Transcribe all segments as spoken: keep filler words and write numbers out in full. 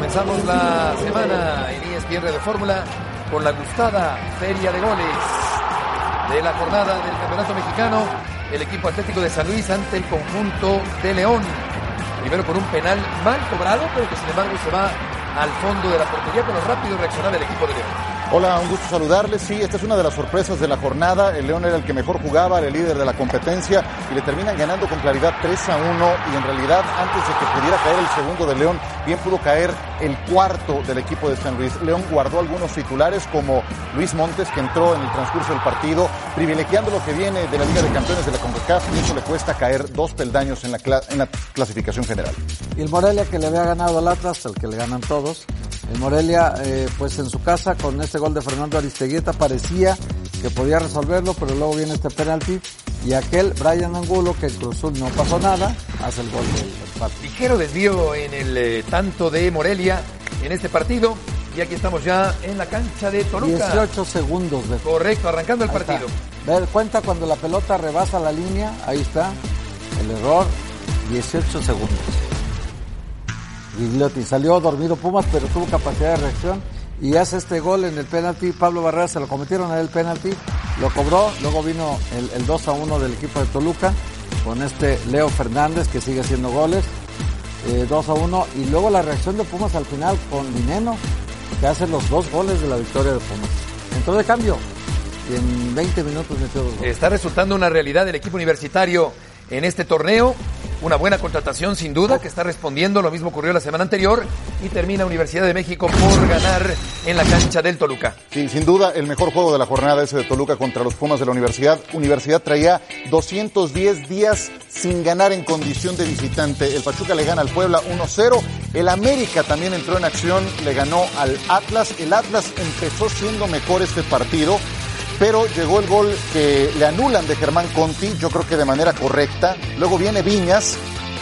comenzamos la semana en E S P N de Fórmula con la gustada feria de goles de la jornada del Campeonato Mexicano. El equipo Atlético de San Luis ante el conjunto de León. Primero por un penal mal cobrado, pero que sin embargo se va al fondo de la portería con lo rápido reaccionar del equipo de León. Hola, un gusto saludarles. Sí, esta es una de las sorpresas de la jornada. El León era el que mejor jugaba, era el líder de la competencia y le terminan ganando con claridad tres a uno, y en realidad antes de que pudiera caer el segundo de León, bien pudo caer el cuarto del equipo de San Luis. León guardó algunos titulares como Luis Montes, que entró en el transcurso del partido, privilegiando lo que viene de la Liga de Campeones de la CONCACAF, y eso le cuesta caer dos peldaños en la, cla- en la clasificación general. Y el Morelia, que le había ganado al Atlas, el que le ganan todos. El Morelia, eh, pues en su casa, con este gol de Fernando Aristeguieta, parecía que podía resolverlo, pero luego viene este penalti, y aquel Brian Angulo, que en Cruz Azul no pasó nada, hace el gol del empate. Ligero desvío en el eh, tanto de Morelia en este partido, y aquí estamos ya en la cancha de Toluca. dieciocho segundos. De... Correcto, arrancando el ahí partido. Está. Ver, cuenta cuando la pelota rebasa la línea, ahí está, el error, dieciocho segundos. Gigliotti salió dormido Pumas, pero tuvo capacidad de reacción y hace este gol en el penalti. Pablo Barrera se lo cometieron a él el penalti, lo cobró, luego vino el, el dos a uno del equipo de Toluca con este Leo Fernández, que sigue haciendo goles, eh, dos a uno, y luego la reacción de Pumas al final con Dineno, que hace los dos goles de la victoria de Pumas. Entró de cambio y en veinte minutos metió dos goles. Está resultando una realidad del equipo universitario en este torneo. Una buena contratación sin duda, que está respondiendo. Lo mismo ocurrió la semana anterior y termina Universidad de México por ganar en la cancha del Toluca. Sí, sin duda el mejor juego de la jornada ese de Toluca contra los Pumas de la Universidad. Universidad traía doscientos diez días sin ganar en condición de visitante. El Pachuca le gana al Puebla uno cero. El América también entró en acción, le ganó al Atlas. El Atlas empezó siendo mejor este partido, pero llegó el gol que le anulan de Germán Conti, yo creo que de manera correcta. Luego viene Viñas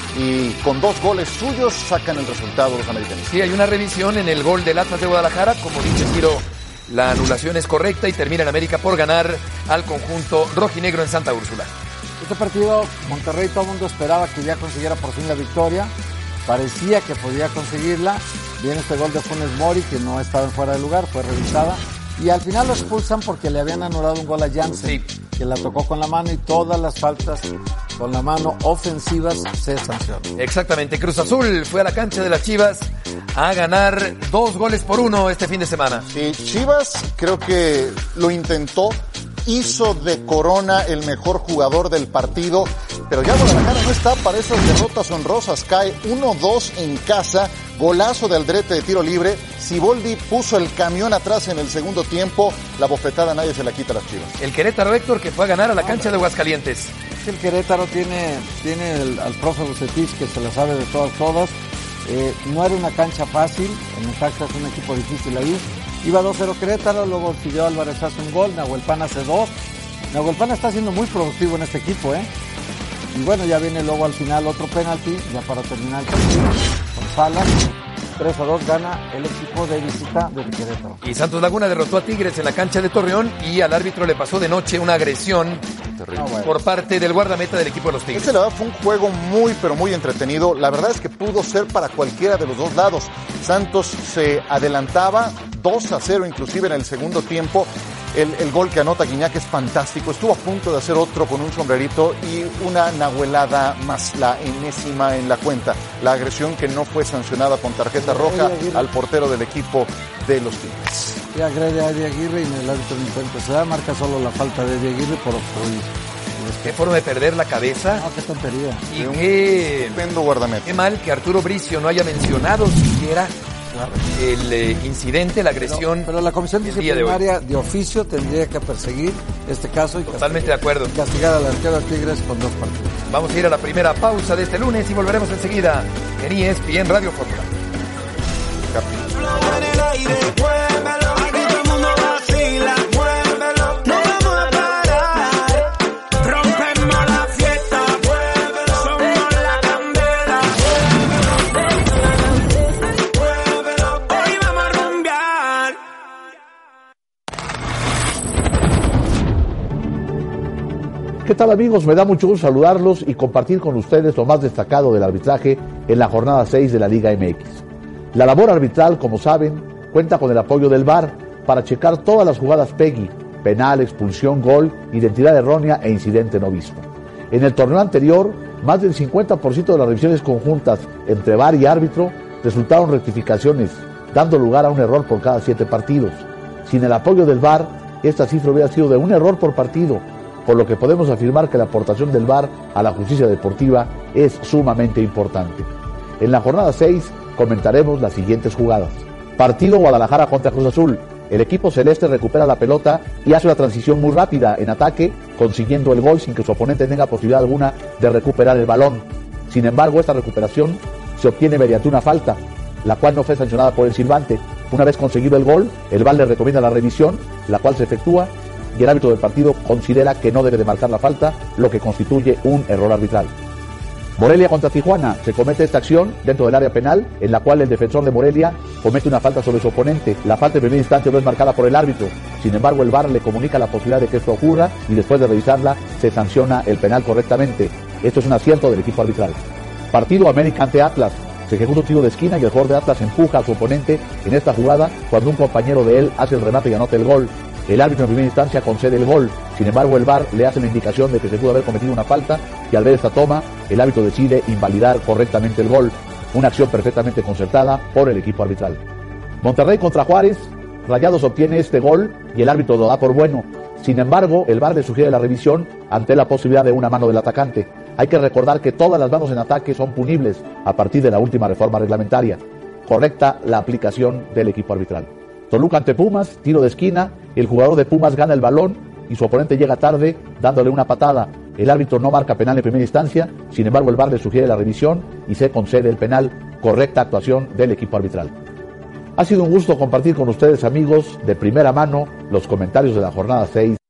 y con dos goles suyos sacan el resultado los americanos. Sí, hay una revisión en el gol del Atlas de Guadalajara. Como dice Ciro, la anulación es correcta y termina en América por ganar al conjunto rojinegro en Santa Úrsula. Este partido, Monterrey, todo el mundo esperaba que ya consiguiera por fin la victoria. Parecía que podía conseguirla. Viene este gol de Funes Mori, que no estaba en fuera de lugar, fue revisada. Y al final lo expulsan porque le habían anulado un gol a Jansen, sí, que la tocó con la mano, y todas las faltas con la mano ofensivas se sancionan. Exactamente. Cruz Azul fue a la cancha de las Chivas a ganar dos goles por uno este fin de semana. Sí, Chivas creo que lo intentó, hizo de Corona el mejor jugador del partido, pero ya Guadalajara no está para esas derrotas honrosas. Cae uno dos en casa, golazo de Aldrete de tiro libre. Siboldi puso el camión atrás en el segundo tiempo, la bofetada nadie se la quita a las Chivas. El Querétaro, Héctor, que fue a ganar a la cancha de Aguascalientes. El Querétaro tiene, tiene el, al profe Bucetich, que se la sabe de todas, todas. Eh, no era una cancha fácil, en Necaxa es un equipo difícil ahí. Iba dos cero Querétaro, luego Fideo Álvarez hace un gol, Nahuel Pan hace dos. Nahuel Pan está siendo muy productivo en este equipo, ¿eh? Y bueno, ya viene luego al final otro penalti, ya para terminar el partido, con Salas. tres a dos gana el equipo de visita del Querétaro. Y Santos Laguna derrotó a Tigres en la cancha de Torreón, y al árbitro le pasó de noche una agresión Terrible. Ah, bueno. por parte del guardameta del equipo de los Tigres. Ese, la verdad, fue un juego muy, pero muy entretenido. La verdad es que pudo ser para cualquiera de los dos lados. Santos se adelantaba dos a cero inclusive en el segundo tiempo. El, el gol que anota Guiñac es fantástico. Estuvo a punto de hacer otro con un sombrerito y una nahuelada más, la enésima en la cuenta. La agresión que no fue sancionada con tarjeta roja al portero del equipo de los Tigres. Y agrede a Eddie Aguirre y en el árbitro no intenta. Se da, marca solo la falta de Eddie Aguirre por obstruir. Qué forma de perder la cabeza. No, qué tontería. Y qué, estupendo guardameta. Qué mal que Arturo Bricio no haya mencionado siquiera el eh, incidente, la agresión. Pero, pero la comisión disciplinaria de, de oficio tendría que perseguir este caso y totalmente castigar, de acuerdo. Castigar al arquero de Tigres con dos partidos. Vamos a ir a la primera pausa de este lunes y volveremos enseguida en E S P N Radio Fórmula. ¿Qué tal, amigos? Me da mucho gusto saludarlos y compartir con ustedes lo más destacado del arbitraje en la jornada seis de la Liga M X. La labor arbitral, como saben, cuenta con el apoyo del V A R para checar todas las jugadas Peggy, penal, expulsión, gol, identidad errónea e incidente no visto. En el torneo anterior, más del cincuenta por ciento de las revisiones conjuntas entre V A R y árbitro resultaron rectificaciones, dando lugar a un error por cada siete partidos. Sin el apoyo del V A R, esta cifra hubiera sido de un error por partido, por lo que podemos afirmar que la aportación del V A R a la justicia deportiva es sumamente importante. En la jornada seis comentaremos las siguientes jugadas. Partido Guadalajara contra Cruz Azul. El equipo celeste recupera la pelota y hace una transición muy rápida en ataque, consiguiendo el gol sin que su oponente tenga posibilidad alguna de recuperar el balón. Sin embargo, esta recuperación se obtiene mediante una falta, la cual no fue sancionada por el silbante. Una vez conseguido el gol, el V A R le recomienda la revisión, la cual se efectúa, y el árbitro del partido considera que no debe de marcar la falta, lo que constituye un error arbitral. Morelia contra Tijuana. Se comete esta acción dentro del área penal, en la cual el defensor de Morelia comete una falta sobre su oponente. La falta en primera instancia no es marcada por el árbitro. Sin embargo, el V A R le comunica la posibilidad de que esto ocurra y después de revisarla se sanciona el penal correctamente. Esto es un acierto del equipo arbitral. Partido América ante Atlas. Se ejecuta un tiro de esquina y el jugador de Atlas empuja a su oponente en esta jugada cuando un compañero de él hace el remate y anota el gol. El árbitro en primera instancia concede el gol. Sin embargo, el V A R le hace la indicación de que se pudo haber cometido una falta y al ver esta toma, el árbitro decide invalidar correctamente el gol. Una acción perfectamente concertada por el equipo arbitral. Monterrey contra Juárez. Rayados obtiene este gol y el árbitro lo da por bueno. Sin embargo, el V A R le sugiere la revisión ante la posibilidad de una mano del atacante. Hay que recordar que todas las manos en ataque son punibles a partir de la última reforma reglamentaria. Correcta la aplicación del equipo arbitral. Toluca ante Pumas, tiro de esquina, el jugador de Pumas gana el balón y su oponente llega tarde dándole una patada. El árbitro no marca penal en primera instancia, sin embargo el V A R le sugiere la revisión y se concede el penal. Correcta actuación del equipo arbitral. Ha sido un gusto compartir con ustedes, amigos, de primera mano los comentarios de la jornada seis.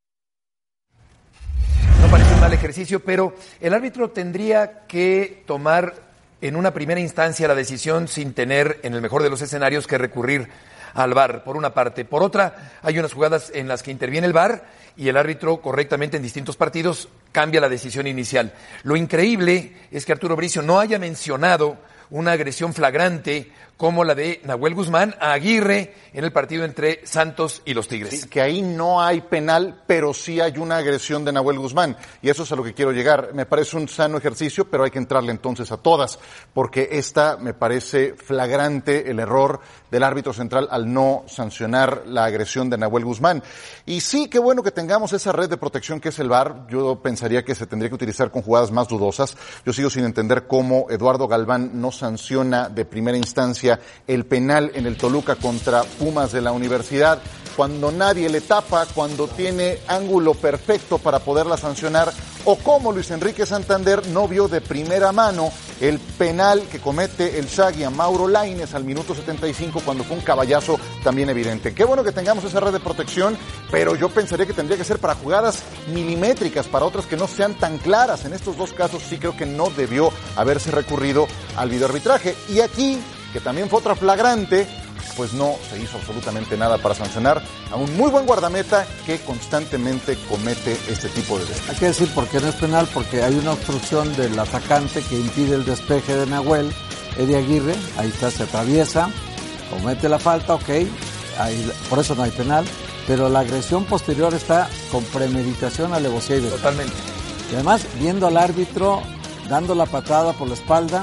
No parece un mal ejercicio, pero el árbitro tendría que tomar en una primera instancia la decisión sin tener, en el mejor de los escenarios, que recurrir al V A R, por una parte. Por otra, hay unas jugadas en las que interviene el V A R y el árbitro correctamente en distintos partidos cambia la decisión inicial. Lo increíble es que Arturo Bricio no haya mencionado una agresión flagrante como la de Nahuel Guzmán a Aguirre en el partido entre Santos y los Tigres. Sí, que ahí no hay penal, pero sí hay una agresión de Nahuel Guzmán, y eso es a lo que quiero llegar. Me parece un sano ejercicio, pero hay que entrarle entonces a todas, porque esta me parece flagrante el error del árbitro central al no sancionar la agresión de Nahuel Guzmán. Y sí, qué bueno que tengamos esa red de protección que es el V A R. Yo pensaría que se tendría que utilizar con jugadas más dudosas. Yo sigo sin entender cómo Eduardo Galván no sanciona de primera instancia el penal en el Toluca contra Pumas de la Universidad, cuando nadie le tapa, cuando tiene ángulo perfecto para poderla sancionar, o como Luis Enrique Santander no vio de primera mano el penal que comete el Shaggy a Mauro Lainez al minuto setenta y cinco, cuando fue un caballazo también evidente. Qué bueno que tengamos esa red de protección, pero yo pensaría que tendría que ser para jugadas milimétricas, para otras que no sean tan claras. En estos dos casos sí creo que no debió haberse recurrido al videoarbitraje. Y aquí, que también fue otra flagrante, pues no se hizo absolutamente nada para sancionar a un muy buen guardameta que constantemente comete este tipo de delitos. Hay que decir por qué no es penal, porque hay una obstrucción del atacante que impide el despeje de Nahuel, Eddie Aguirre, ahí está, se atraviesa, comete la falta, ok, ahí, por eso no hay penal, pero la agresión posterior está con premeditación, alevosía y despeje. Totalmente. Y además, viendo al árbitro dando la patada por la espalda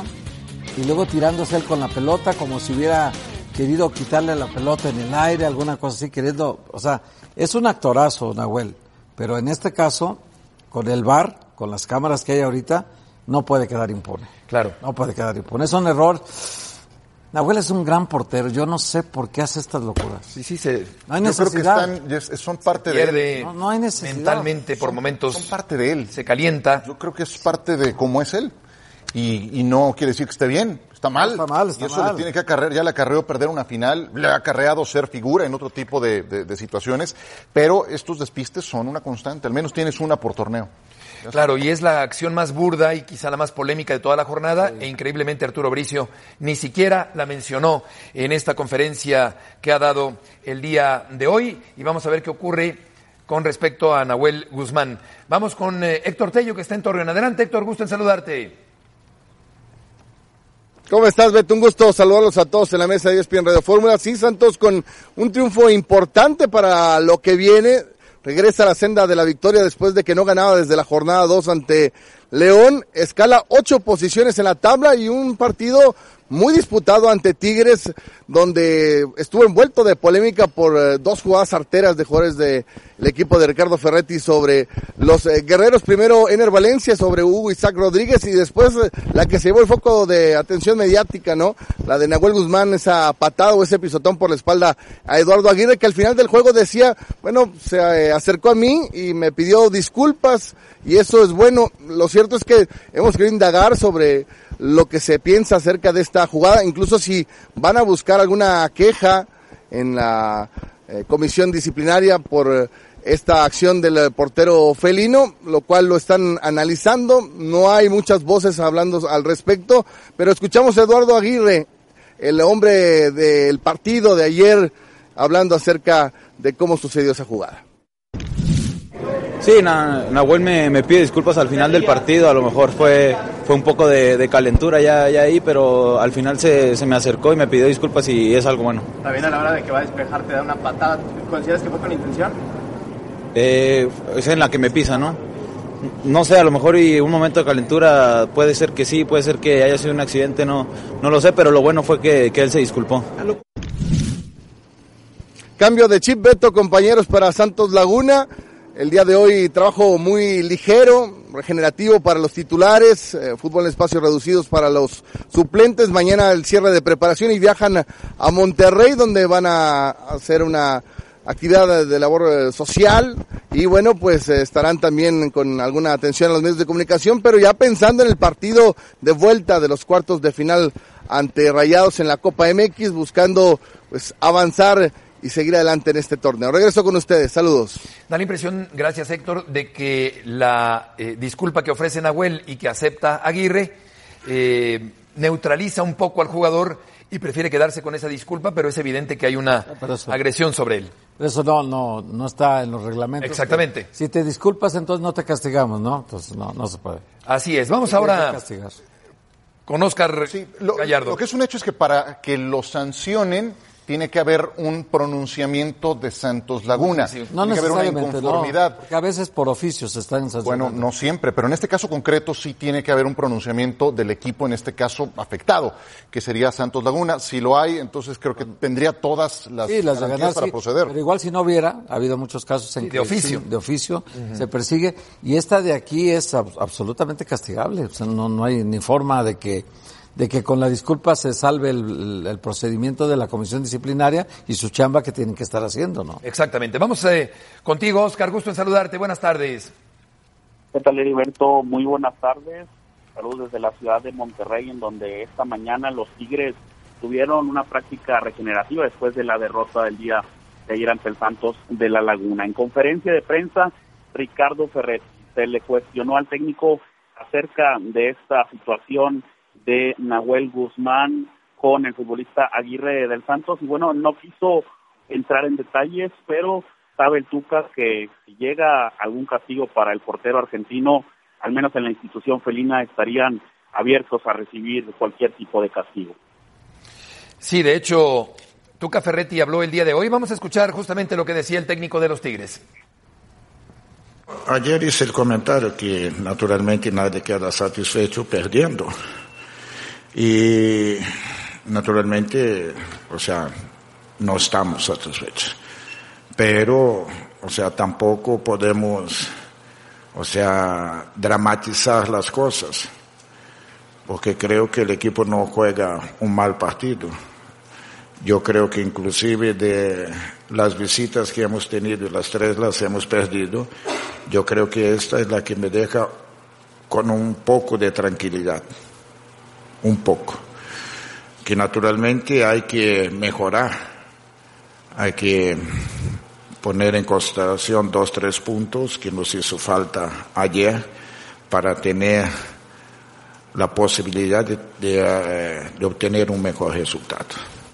y luego tirándose él con la pelota como si hubiera querido quitarle la pelota en el aire, alguna cosa así, queriendo, o sea, es un actorazo, Nahuel, pero en este caso, con el V A R, con las cámaras que hay ahorita, no puede quedar impune. Claro. No puede quedar impune. Es un error. Nahuel es un gran portero, yo no sé por qué hace estas locuras. Sí, sí, se... No hay Yo necesidad. creo que están, son parte pierde de él. No, no hay necesidad. mentalmente por Son- momentos. Son parte de él. Se calienta. Yo creo que es parte de cómo es él. Y, y no quiere decir que esté bien. Está mal. Está mal, está y eso mal. le tiene que acarrear, ya le acarreó perder una final, le ha acarreado ser figura en otro tipo de, de, de situaciones, pero estos despistes son una constante, al menos tienes una por torneo. Claro, y es la acción más burda y quizá la más polémica de toda la jornada, sí. E increíblemente Arturo Bricio ni siquiera la mencionó en esta conferencia que ha dado el día de hoy, y vamos a ver qué ocurre con respecto a Nahuel Guzmán. Vamos con eh, Héctor Tello, que está en Torreón. Adelante, Héctor, gusto en saludarte. ¿Cómo estás, Beto? Un gusto saludarlos a todos en la mesa de E S P N Radio Fórmula. Sí, Santos con un triunfo importante para lo que viene. Regresa a la senda de la victoria después de que no ganaba desde la jornada dos ante León. Escala ocho posiciones en la tabla y un partido muy disputado ante Tigres, donde estuvo envuelto de polémica por eh, dos jugadas arteras de jugadores del equipo de Ricardo Ferretti sobre los eh, guerreros. Primero Ener Valencia sobre Hugo Isaac Rodríguez y después eh, la que se llevó el foco de atención mediática, ¿no? La de Nahuel Guzmán, esa patada o ese pisotón por la espalda a Eduardo Aguirre, que al final del juego decía, bueno, se eh, acercó a mí y me pidió disculpas y eso es bueno. Lo cierto es que hemos querido indagar sobre lo que se piensa acerca de esta jugada, incluso si van a buscar alguna queja en la eh, comisión disciplinaria por eh, esta acción del portero felino, lo cual lo están analizando. No hay muchas voces hablando al respecto, pero escuchamos a Eduardo Aguirre, el hombre del partido de ayer, hablando acerca de cómo sucedió esa jugada. Sí, Nahuel me, me pide disculpas al final del partido, a lo mejor fue fue un poco de, de calentura ya, ya ahí, pero al final se, se me acercó y me pidió disculpas y es algo bueno. También a la hora de que va a despejar te da una patada, ¿consideras que fue con intención? Eh, es en la que me pisa, ¿no? No sé, a lo mejor y un momento de calentura puede ser que sí, puede ser que haya sido un accidente, no, no lo sé, pero lo bueno fue que, que él se disculpó. Cambio de chip, Beto, compañeros, para Santos Laguna. El día de hoy trabajo muy ligero, regenerativo para los titulares, eh, fútbol en espacios reducidos para los suplentes. Mañana el cierre de preparación y viajan a, a Monterrey, donde van a hacer una actividad de, de labor eh, social y bueno, pues eh, estarán también con alguna atención a los medios de comunicación, pero ya pensando en el partido de vuelta de los cuartos de final ante Rayados en la Copa M X, buscando pues avanzar y seguir adelante en este torneo. Regreso con ustedes, saludos. Da la impresión, gracias Héctor, de que la eh, disculpa que ofrece Nahuel y que acepta Aguirre eh, neutraliza un poco al jugador y prefiere quedarse con esa disculpa, pero es evidente que hay una eso, agresión sobre él. Eso no, no, no está en los reglamentos. Exactamente. Si te disculpas, entonces no te castigamos, ¿no? Entonces no, no se puede. Así es. Vamos ahora con Óscar sí, lo, Gallardo. Lo que es un hecho es que para que lo sancionen tiene que haber un pronunciamiento de Santos Laguna. Sí, no tiene que haber una inconformidad. No, porque a veces por oficio se están sancionando. Bueno, no siempre, pero en este caso concreto sí tiene que haber un pronunciamiento del equipo, en este caso afectado, que sería Santos Laguna. Si lo hay, entonces creo que tendría todas las, sí, las de ganar, para sí, proceder. Pero igual si no hubiera, ha habido muchos casos en de que oficio, sí, de oficio uh-huh. se persigue. Y esta de aquí es ab- absolutamente castigable. O sea, no, no hay ni forma de que de que con la disculpa se salve el, el, el procedimiento de la comisión disciplinaria y su chamba que tienen que estar haciendo, ¿no? Exactamente. Vamos eh, contigo, Óscar, gusto en saludarte. Buenas tardes. ¿Qué tal, Heriberto? Muy buenas tardes. Saludos desde la ciudad de Monterrey, en donde esta mañana los Tigres tuvieron una práctica regenerativa después de la derrota del día de ayer ante el Santos de la Laguna. En conferencia de prensa, Ricardo Ferretti se le cuestionó al técnico acerca de esta situación de Nahuel Guzmán con el futbolista Aguirre del Santos y bueno, no quiso entrar en detalles, pero sabe el Tuca que si llega algún castigo para el portero argentino, al menos en la institución felina estarían abiertos a recibir cualquier tipo de castigo. Sí, de hecho, Tuca Ferretti habló el día de hoy. Vamos a escuchar justamente lo que decía el técnico de los Tigres. Ayer hice el comentario que naturalmente nadie queda satisfecho perdiendo. Y naturalmente, o sea, no estamos satisfechos. Pero, o sea, tampoco podemos, o sea, dramatizar las cosas. Porque creo que el equipo no juega un mal partido. Yo creo que inclusive de las visitas que hemos tenido, las tres las hemos perdido, yo creo que esta es la que me deja con un poco de tranquilidad. Un poco, que naturalmente hay que mejorar, hay que poner en consideración dos, tres puntos que nos hizo falta ayer para tener la posibilidad de, de, de obtener un mejor resultado.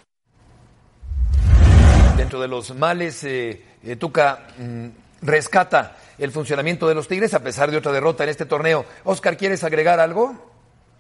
Dentro de los males, eh, eh, Tuca mm, rescata el funcionamiento de los Tigres a pesar de otra derrota en este torneo. Óscar, ¿quieres agregar algo?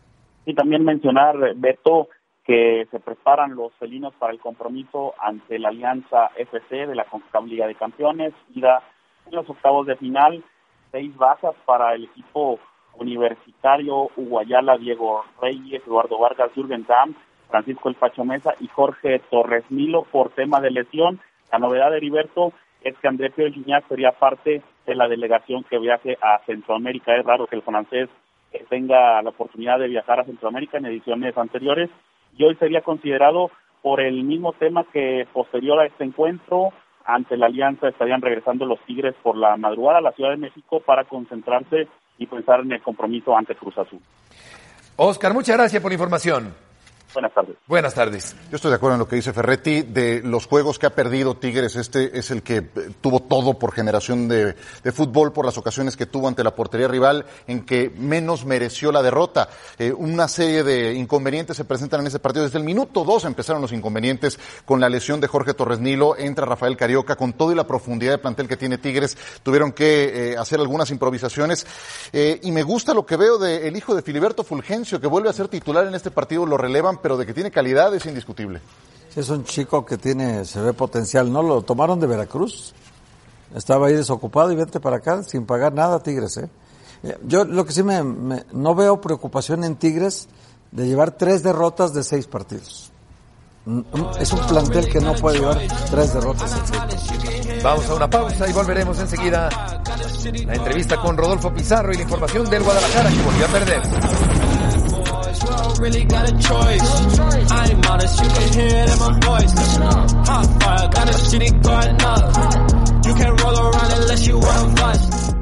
Y también mencionar, Beto, que se preparan los felinos para el compromiso ante la Alianza F C de la CONCACAF Liga de Campeones, ida en los octavos de final, seis bajas para el equipo universitario Uguayala, Diego Reyes, Eduardo Vargas, Jürgen Damm, Francisco El Pacho Mesa y Jorge Torres Nilo por tema de lesión. La novedad de Heriberto es que André Pierre Gignac sería parte de la delegación que viaje a Centroamérica. Es raro que el francés tenga la oportunidad de viajar a Centroamérica en ediciones anteriores, y hoy sería considerado por el mismo tema que posterior a este encuentro ante la Alianza estarían regresando los Tigres por la madrugada a la Ciudad de México para concentrarse y pensar en el compromiso ante Cruz Azul. Oscar, muchas gracias por la información. Buenas tardes. Buenas tardes. Yo estoy de acuerdo en lo que dice Ferretti. De los juegos que ha perdido Tigres, este es el que tuvo todo por generación de, de fútbol, por las ocasiones que tuvo ante la portería rival, en que menos mereció la derrota. Eh, una serie de inconvenientes se presentan en ese partido. Desde el minuto dos empezaron los inconvenientes con la lesión de Jorge Torres Nilo. Entra Rafael Carioca, con todo y la profundidad de plantel que tiene Tigres, tuvieron que eh, hacer algunas improvisaciones. Eh, y me gusta lo que veo del hijo de Filiberto Fulgencio, que vuelve a ser titular en este partido, lo relevan, pero de que tiene calidad es indiscutible. Sí, es un chico que tiene, se ve potencial, ¿no? Lo tomaron de Veracruz, estaba ahí desocupado y vete para acá sin pagar nada, Tigres, ¿eh? Yo lo que sí me, me no veo preocupación en Tigres de llevar tres derrotas de seis partidos. Es un plantel que no puede llevar tres derrotas en seis partidos. Vamos a una pausa y volveremos enseguida. La entrevista con Rodolfo Pizarro y la información del Guadalajara, que volvió a perder. Really got a choice. I ain't modest, you can hear it in my voice. Hot fire, got a city garden up. You can't roll around unless you want to bust.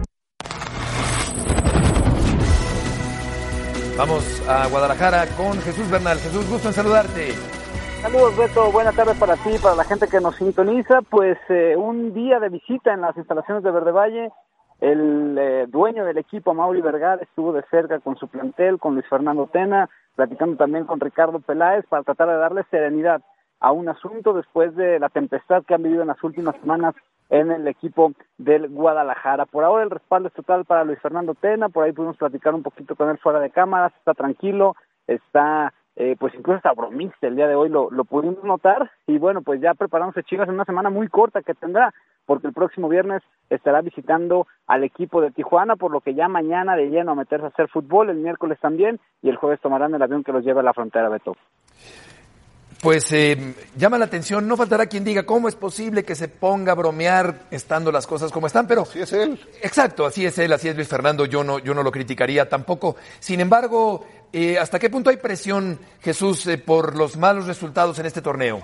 Vamos a Guadalajara con Jesús Bernal. Jesús, gusto en saludarte. Saludos, Beto. Buenas tardes para ti y para la gente que nos sintoniza. Pues eh, un día de visita en las instalaciones de Verde Valle. El eh, dueño del equipo, Mauri Vergara, estuvo de cerca con su plantel, con Luis Fernando Tena, platicando también con Ricardo Peláez para tratar de darle serenidad a un asunto después de la tempestad que han vivido en las últimas semanas en el equipo del Guadalajara. Por ahora el respaldo es total para Luis Fernando Tena, por ahí pudimos platicar un poquito con él fuera de cámaras, está tranquilo, está eh, pues incluso está bromista el día de hoy, lo, lo pudimos notar, y bueno, pues ya preparándose Chivas en una semana muy corta que tendrá, porque el próximo viernes estará visitando al equipo de Tijuana, por lo que ya mañana de lleno a meterse a hacer fútbol, el miércoles también, y el jueves tomarán el avión que los lleve a la frontera, Beto. Pues eh, llama la atención, no faltará quien diga cómo es posible que se ponga a bromear estando las cosas como están, pero... Así es él. Exacto, así es él, así es Luis Fernando, yo no, yo no lo criticaría tampoco. Sin embargo, eh, ¿hasta qué punto hay presión, Jesús, eh, por los malos resultados en este torneo?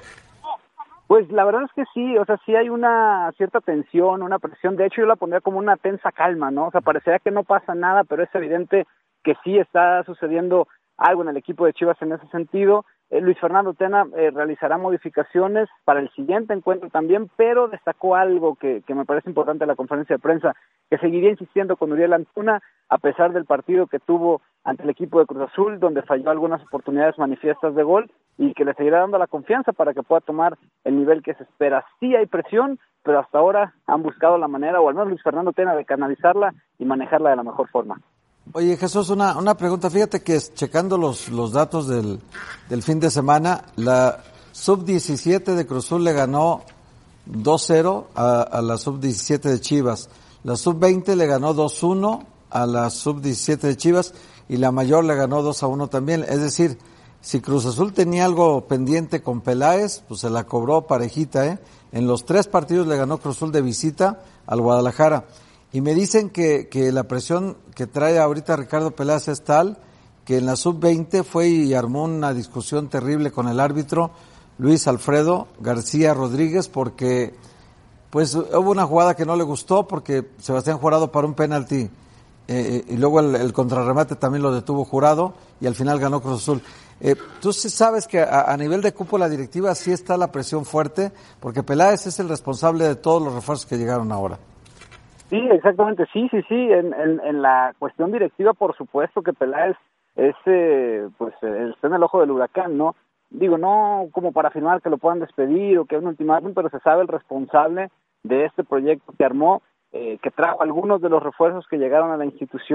Pues la verdad es que sí, o sea, sí hay una cierta tensión, una presión, de hecho yo la pondría como una tensa calma, ¿no? O sea, parecería que no pasa nada, pero es evidente que sí está sucediendo algo en el equipo de Chivas en ese sentido. Eh, Luis Fernando Tena eh, realizará modificaciones para el siguiente encuentro también, pero destacó algo que, que me parece importante en la conferencia de prensa, que seguiría insistiendo con Uriel Antuna, a pesar del partido que tuvo ante el equipo de Cruz Azul, donde falló algunas oportunidades manifiestas de gol, y que le seguirá dando la confianza para que pueda tomar el nivel que se espera. Sí hay presión, pero hasta ahora han buscado la manera, o al menos Luis Fernando Tena, de canalizarla y manejarla de la mejor forma. Oye, Jesús, una, una pregunta. Fíjate que checando los, los datos del, del fin de semana, la sub diecisiete de Cruz Azul le ganó dos cero a, a la sub diecisiete de Chivas. La sub veinte le ganó dos uno a la sub diecisiete de Chivas y la mayor le ganó dos a uno también. Es decir, si Cruz Azul tenía algo pendiente con Peláez, pues se la cobró parejita, ¿eh? En los tres partidos le ganó Cruz Azul de visita al Guadalajara. Y me dicen que, que la presión que trae ahorita Ricardo Peláez es tal que en la sub veinte fue y armó una discusión terrible con el árbitro Luis Alfredo García Rodríguez, porque pues hubo una jugada que no le gustó porque Sebastián Jurado paró un penalti eh, y luego el, el contrarremate también lo detuvo Jurado y al final ganó Cruz Azul. Eh, tú sí sabes que a, a nivel de cúpula directiva sí está la presión fuerte, porque Peláez es el responsable de todos los refuerzos que llegaron ahora. Sí, exactamente, sí, sí, sí, en, en, en la cuestión directiva, por supuesto que Peláez es, eh, pues, eh, está en el ojo del huracán, ¿no? Digo, no como para afirmar que lo puedan despedir o que es un ultimátum, pero se sabe el responsable de este proyecto que armó, eh, que trajo algunos de los refuerzos que llegaron a la institución,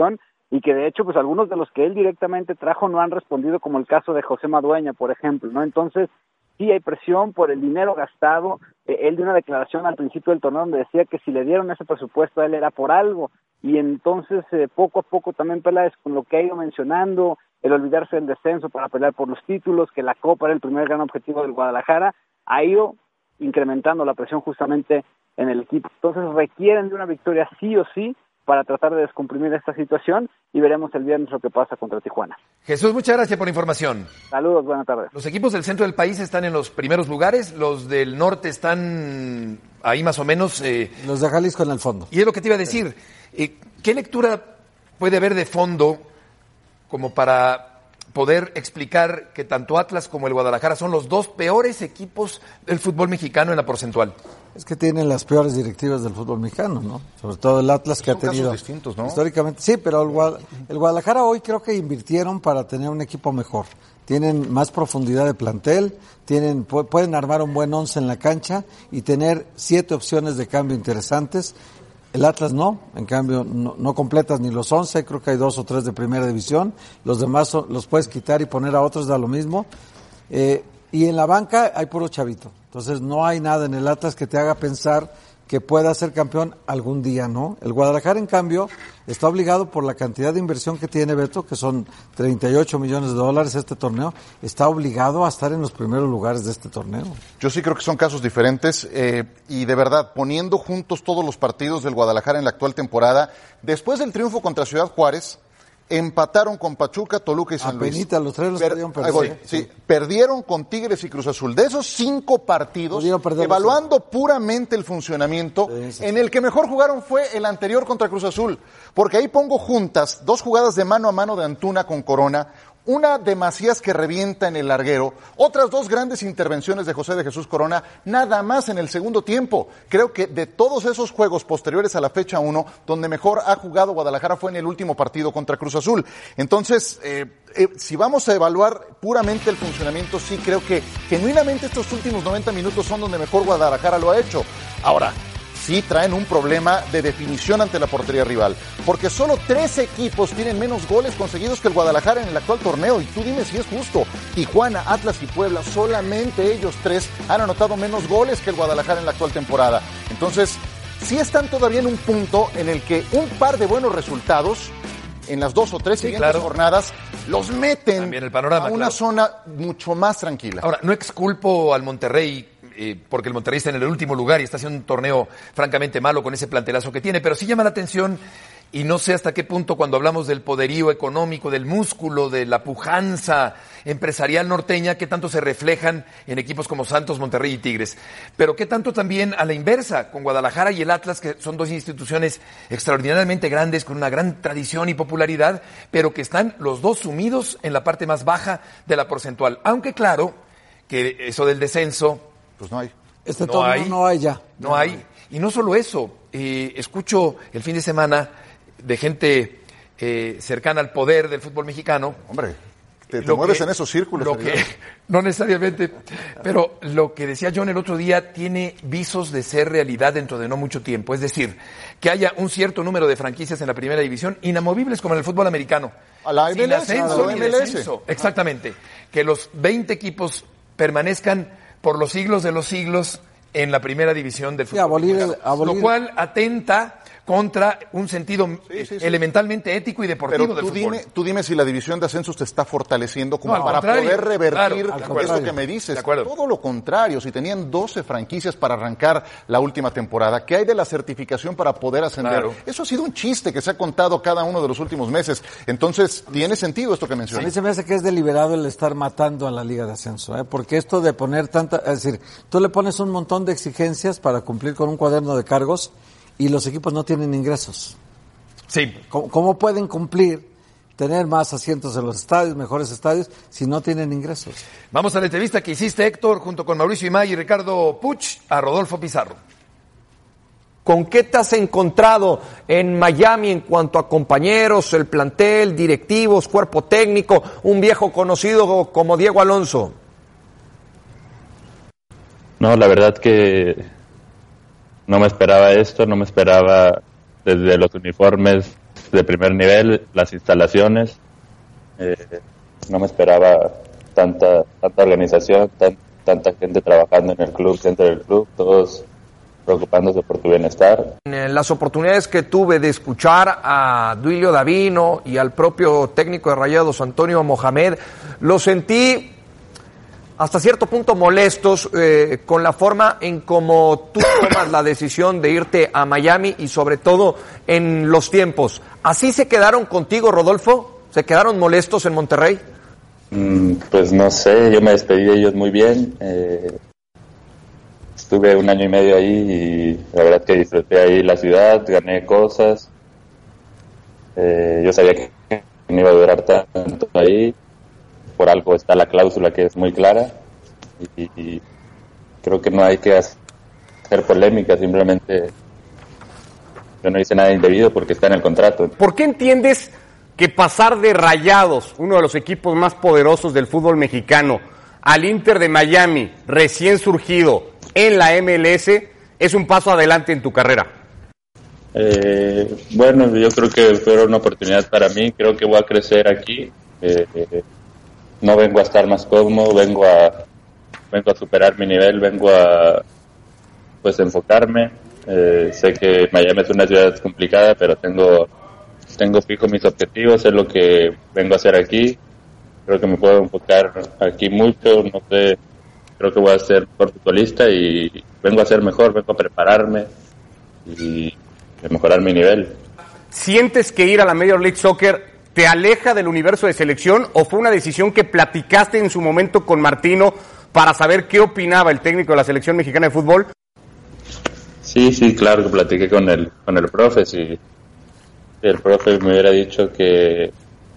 y que de hecho pues algunos de los que él directamente trajo no han respondido, como el caso de José Madueña, por ejemplo, ¿no? Entonces sí hay presión por el dinero gastado. Eh, él dio una declaración al principio del torneo donde decía que si le dieron ese presupuesto a él era por algo, y entonces eh, poco a poco también Peláez, con lo que ha ido mencionando, el olvidarse del descenso para pelear por los títulos, que la Copa era el primer gran objetivo del Guadalajara, ha ido incrementando la presión justamente en el equipo. Entonces requieren de una victoria sí o sí para tratar de descomprimir esta situación, y veremos el viernes lo que pasa contra Tijuana. Jesús, muchas gracias por la información. Saludos, buenas tardes. Los equipos del centro del país están en los primeros lugares, los del norte están ahí más o menos. Eh, los de Jalisco en el fondo. Y es lo que te iba a decir. Eh, ¿Qué lectura puede haber de fondo como para poder explicar que tanto Atlas como el Guadalajara son los dos peores equipos del fútbol mexicano en la porcentual? Es que tienen las peores directivas del fútbol mexicano, ¿no? Sobre todo el Atlas, que son ha tenido casos distintos, ¿no? Históricamente, sí, pero el, Guad- el Guadalajara hoy creo que invirtieron para tener un equipo mejor. Tienen más profundidad de plantel, tienen pu- pueden armar un buen once en la cancha y tener siete opciones de cambio interesantes. El Atlas no, en cambio no, no completas ni los once, creo que hay dos o tres de primera división, los demás son- los puedes quitar y poner a otros, da lo mismo. Eh, y en la banca hay puro chavito, entonces no hay nada en el Atlas que te haga pensar que pueda ser campeón algún día, ¿no? El Guadalajara, en cambio, está obligado por la cantidad de inversión que tiene Beto, que son treinta y ocho millones de dólares este torneo, está obligado a estar en los primeros lugares de este torneo. Yo sí creo que son casos diferentes eh, y de verdad, poniendo juntos todos los partidos del Guadalajara en la actual temporada, después del triunfo contra Ciudad Juárez, empataron con Pachuca, Toluca y San Luis. Apenita, los tres los Per- perdieron, ahí voy, perder. sí. Perdieron con Tigres y Cruz Azul. De esos cinco partidos, Pudieron perder evaluando puramente el funcionamiento, Sí, sí. en el que mejor jugaron fue el anterior contra Cruz Azul. Porque ahí pongo juntas dos jugadas de mano a mano de Antuna con Corona, una de Macías que revienta en el larguero, otras dos grandes intervenciones de José de Jesús Corona, nada más en el segundo tiempo. Creo que de todos esos juegos posteriores a la fecha uno, donde mejor ha jugado Guadalajara fue en el último partido contra Cruz Azul. Entonces, eh, eh, si vamos a evaluar puramente el funcionamiento, sí creo que genuinamente estos últimos noventa minutos son donde mejor Guadalajara lo ha hecho. Ahora, sí traen un problema de definición ante la portería rival, porque solo tres equipos tienen menos goles conseguidos que el Guadalajara en el actual torneo, y tú dime si es justo. Tijuana, Atlas y Puebla, solamente ellos tres han anotado menos goles que el Guadalajara en la actual temporada. Entonces, sí están todavía en un punto en el que un par de buenos resultados en las dos o tres Sí, siguientes claro. jornadas los meten También el panorama, a una claro. zona mucho más tranquila. Ahora, no exculpo al Monterrey, eh, porque el Monterrey está en el último lugar y está haciendo un torneo francamente malo con ese plantelazo que tiene, pero sí llama la atención, y no sé hasta qué punto cuando hablamos del poderío económico, del músculo, de la pujanza empresarial norteña, qué tanto se reflejan en equipos como Santos, Monterrey y Tigres. Pero qué tanto también a la inversa, con Guadalajara y el Atlas, que son dos instituciones extraordinariamente grandes, con una gran tradición y popularidad, pero que están los dos sumidos en la parte más baja de la porcentual. Aunque claro, que eso del descenso, Pues no hay. Este No torneo hay. no hay ya. no hay. Y no solo eso, eh, escucho el fin de semana de gente eh, cercana al poder del fútbol mexicano. Hombre, te, te Lo mueves que- en esos círculos. Lo Sergio. que, no necesariamente, pero lo que decía John el otro día tiene visos de ser realidad dentro de no mucho tiempo. Es decir, que haya un cierto número de franquicias en la primera división, inamovibles como en el fútbol americano. A la Sin M L S, ascenso a la ni M L S. descenso. Exactamente. Que los veinte equipos permanezcan por los siglos de los siglos en la primera división del Sí, fútbol abolir el- mexicano. abolir- Lo cual atenta contra un sentido Sí, sí, sí. elementalmente ético y deportivo Pero del tú fútbol. dime, tú dime si la división de ascensos te está fortaleciendo como No, al para contrario. poder revertir Claro, al esto contrario. que me dices. De acuerdo. Todo lo contrario, si tenían doce franquicias para arrancar la última temporada, ¿qué hay de la certificación para poder ascender? Claro. Eso ha sido un chiste que se ha contado cada uno de los últimos meses. Entonces, tiene sentido esto que A mí mencionas. se me hace que es deliberado el estar matando a la Liga de Ascenso, ¿eh? Porque esto de poner tanta, es decir, tú le pones un montón de exigencias para cumplir con un cuaderno de cargos y los equipos no tienen ingresos. Sí. ¿Cómo, cómo pueden cumplir, tener más asientos en los estadios, mejores estadios, si no tienen ingresos? Vamos a la entrevista que hiciste, Héctor, junto con Mauricio Imay y Ricardo Puch, a Rodolfo Pizarro. ¿Con qué te has encontrado en Miami en cuanto a compañeros, el plantel, directivos, cuerpo técnico, un viejo conocido como Diego Alonso? No, la verdad que no me esperaba esto, no me esperaba desde los uniformes, es de primer nivel, las instalaciones, eh, no me esperaba tanta tanta organización, tan, tanta gente trabajando en el club, dentro del club, todos preocupándose por tu bienestar. En las oportunidades que tuve de escuchar a Duilio Davino y al propio técnico de Rayados, Antonio Mohamed, lo sentí hasta cierto punto molestos eh, con la forma en cómo tú tomas la decisión de irte a Miami y sobre todo en los tiempos. ¿Así se quedaron contigo, Rodolfo? ¿Se quedaron molestos en Monterrey? Mm, pues no sé, yo me despedí de ellos muy bien. Eh, estuve un año y medio ahí y la verdad que disfruté ahí la ciudad, gané cosas. Eh, yo sabía que no iba a durar tanto ahí. Por algo está la cláusula que es muy clara y, y creo que no hay que hacer polémica, simplemente yo no hice nada indebido porque está en el contrato. ¿Por qué entiendes que pasar de Rayados, uno de los equipos más poderosos del fútbol mexicano, al Inter de Miami, recién surgido en la M L S, es un paso adelante en tu carrera? Eh, bueno, yo creo que fue una oportunidad para mí, creo que voy a crecer aquí. Eh, eh, no vengo a estar más cómodo, vengo a vengo a superar mi nivel, vengo a pues enfocarme. Eh, sé que Miami es una ciudad complicada, pero tengo tengo fijo mis objetivos, es lo que vengo a hacer aquí. Creo que me puedo enfocar aquí mucho, no sé, creo que voy a ser mejor futbolista y vengo a ser mejor, vengo a prepararme y a mejorar mi nivel. ¿Sientes que ir a la Major League Soccer te aleja del universo de selección o fue una decisión que platicaste en su momento con Martino para saber qué opinaba el técnico de la selección mexicana de fútbol? Sí, sí, claro que platiqué con el con el profe. Si, si el profe me hubiera dicho que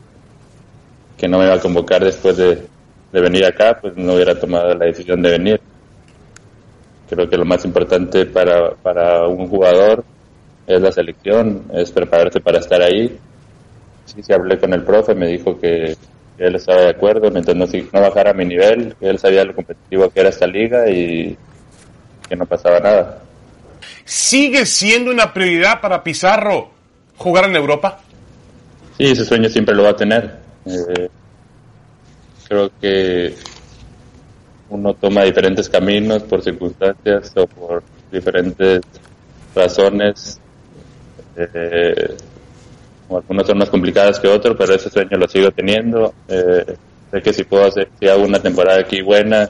que no me iba a convocar después de, de venir acá, pues no hubiera tomado la decisión de venir. Creo que lo más importante para, para un jugador es la selección, es prepararse para estar ahí. Sí, sí hablé con el profe, me dijo que, que él estaba de acuerdo, mientras no, no bajara mi nivel, que él sabía lo competitivo que era esta liga y que no pasaba nada. ¿Sigue siendo una prioridad para Pizarro jugar en Europa? Sí, ese sueño siempre lo va a tener. Eh, creo que uno toma diferentes caminos por circunstancias o por diferentes razones. Eh, algunos son más complicadas que otros, pero ese sueño lo sigo teniendo. Eh, sé que si puedo hacer, si hago una temporada aquí buena,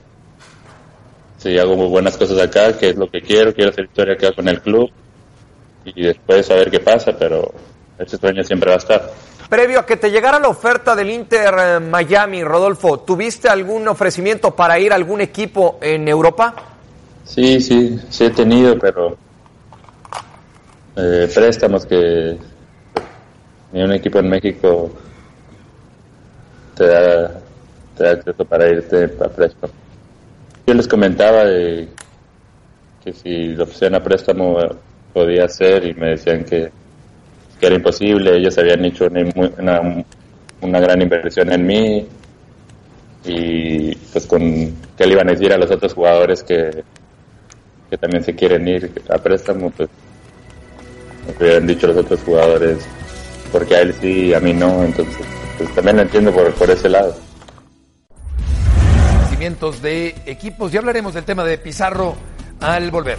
si hago muy buenas cosas acá, que es lo que quiero, quiero hacer historia acá con el club y después saber qué pasa, pero ese sueño siempre va a estar. Previo a que te llegara la oferta del Inter eh, Miami, Rodolfo, ¿tuviste algún ofrecimiento para ir a algún equipo en Europa? Sí, sí, sí he tenido, pero eh, préstamos que ni un equipo en México te da, te da acceso para irte a préstamo. Yo les comentaba de que si la opción a préstamo podía ser y me decían que, que era imposible, ellos habían hecho una, una, una gran inversión en mí y pues con qué le iban a decir a los otros jugadores que, que también se quieren ir a préstamo, pues me habían dicho los otros jugadores porque a él sí y a mí no, entonces pues también lo entiendo por, por ese lado. De equipos, ya hablaremos del tema de Pizarro al volver.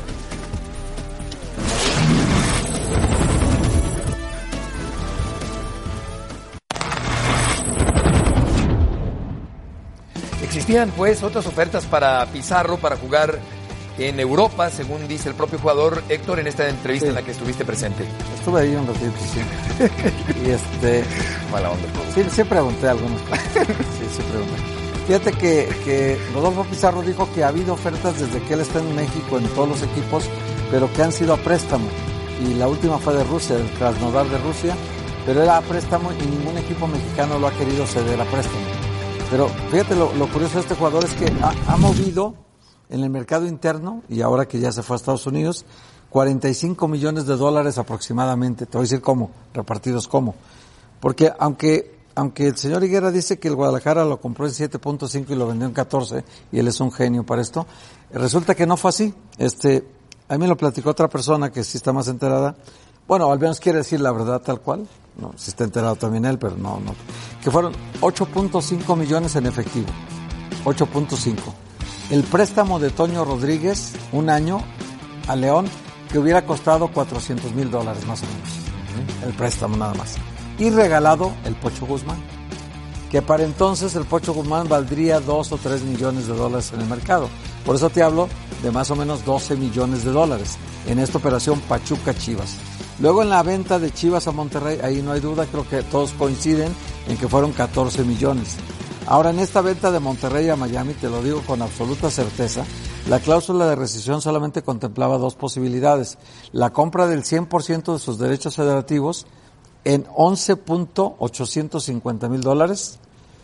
Existían pues otras ofertas para Pizarro para jugar en Europa, según dice el propio jugador Héctor en esta entrevista sí. en la que estuviste presente. Estuve ahí un ratito, sí. Y este... Mala onda. Sí, sí pregunté algunas cosas. Sí, sí pregunté. Fíjate que, que Rodolfo Pizarro dijo que ha habido ofertas desde que él está en México en todos los equipos, pero que han sido a préstamo. Y la última fue de Rusia, el Krasnodar de Rusia, pero era a préstamo y ningún equipo mexicano lo ha querido ceder a préstamo. Pero fíjate lo, lo curioso de este jugador es que ha, ha movido en el mercado interno, y ahora que ya se fue a Estados Unidos, cuarenta y cinco millones de dólares aproximadamente. Te voy a decir cómo, repartidos cómo. Porque aunque... Aunque el señor Higuera dice que el Guadalajara lo compró en siete punto cinco y lo vendió en catorce, y él es un genio para esto, resulta que no fue así. Este, a mí me lo platicó otra persona que sí está más enterada. Bueno, al menos quiere decir la verdad tal cual. No, si está enterado también él, pero no, no. Que fueron ocho punto cinco millones en efectivo. ocho punto cinco. El préstamo de Toño Rodríguez, un año, a León, que hubiera costado cuatrocientos mil dólares más o menos. El préstamo nada más. Y regalado el Pocho Guzmán, que para entonces el Pocho Guzmán valdría dos o tres millones de dólares en el mercado. Por eso te hablo de más o menos doce millones de dólares en esta operación Pachuca-Chivas. Luego en la venta de Chivas a Monterrey, ahí no hay duda, creo que todos coinciden en que fueron catorce millones. Ahora en esta venta de Monterrey a Miami, te lo digo con absoluta certeza, la cláusula de rescisión solamente contemplaba dos posibilidades. La compra del cien por ciento de sus derechos federativos en once punto ochocientos cincuenta mil dólares,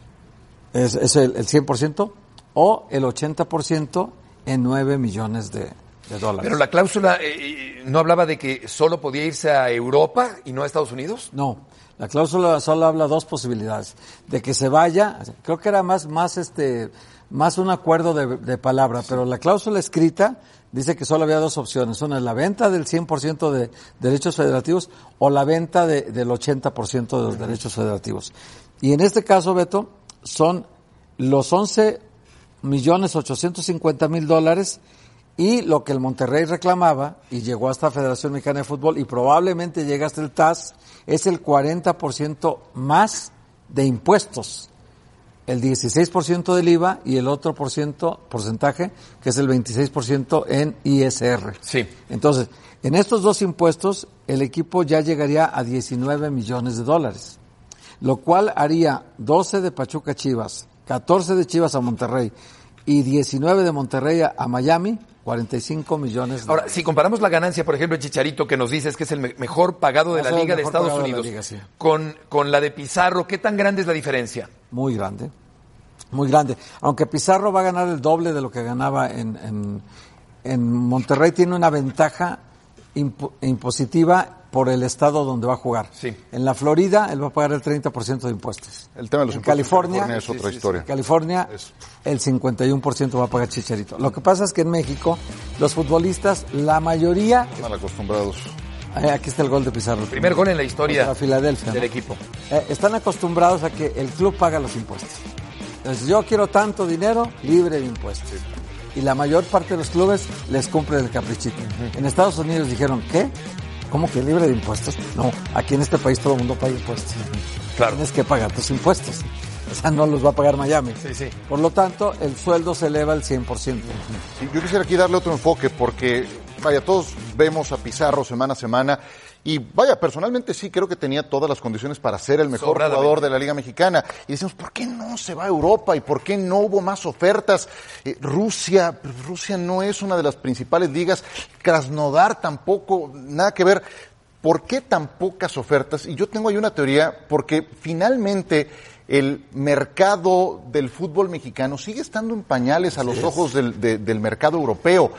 es, es el, el cien por ciento, o el ochenta por ciento en nueve millones de, de dólares. Pero la cláusula eh, no hablaba de que solo podía irse a Europa y no a Estados Unidos. No, la cláusula solo habla dos posibilidades, de que se vaya, creo que era más, más este, más un acuerdo de, de palabra, pero la cláusula escrita dice que solo había dos opciones. Una es la venta del cien por ciento de derechos federativos o la venta de, del ochenta por ciento de los derechos federativos. Y en este caso, Beto, son los once millones ochocientos cincuenta mil dólares y lo que el Monterrey reclamaba y llegó hasta Federación Mexicana de Fútbol y probablemente llega hasta el T A S, es el cuarenta por ciento más de impuestos. El dieciséis por ciento del I V A y el otro por ciento, porcentaje, que es el veintiséis por ciento en I S R. Sí. Entonces, en estos dos impuestos, el equipo ya llegaría a diecinueve millones de dólares, lo cual haría doce de Pachuca Chivas, catorce de Chivas a Monterrey y diecinueve de Monterrey a, a Miami, cuarenta y cinco millones de Ahora, dólares. si comparamos la ganancia, por ejemplo, de Chicharito, que nos dices que es el me- mejor pagado de O sea, la el Liga de mejor Estados pagado de la Unidos, liga, sí. con, con la de Pizarro, ¿qué tan grande es la diferencia? Muy grande, muy grande. Aunque Pizarro va a ganar el doble de lo que ganaba en, en, en Monterrey, tiene una ventaja imp- impositiva por el estado donde va a jugar. Sí. En la Florida, él va a pagar el treinta por ciento de impuestos. El tema de los en impuestos California, en California es otra sí, historia. En California, Es- el cincuenta y uno por ciento va a pagar Chicharito. Lo que pasa es que en México, los futbolistas, la mayoría... Mal acostumbrados. Eh, aquí está el gol de Pizarro. Primer gol en la historia Contra Filadelfia, del ¿no? equipo. Eh, están acostumbrados a que el club paga los impuestos. Entonces, yo quiero tanto dinero, libre de impuestos. Y la mayor parte de los clubes les cumple el caprichito. En Estados Unidos dijeron, ¿qué? ¿Cómo que libre de impuestos? No, aquí en este país todo el mundo paga impuestos. Claro. Tienes que pagar tus impuestos. O sea, no los va a pagar Miami. Sí, sí. Por lo tanto, el sueldo se eleva al cien por ciento. Sí, yo quisiera aquí darle otro enfoque porque, vaya, todos vemos a Pizarro semana a semana y, vaya, personalmente sí creo que tenía todas las condiciones para ser el mejor Sobradamente. jugador de la Liga Mexicana. Y decimos, ¿por qué no se va a Europa? ¿Y por qué no hubo más ofertas? Eh, Rusia, Rusia no es una de las principales ligas. Krasnodar tampoco, nada que ver. ¿Por qué tan pocas ofertas? Y yo tengo ahí una teoría, porque finalmente el mercado del fútbol mexicano sigue estando en pañales a los ojos del, de- del mercado europeo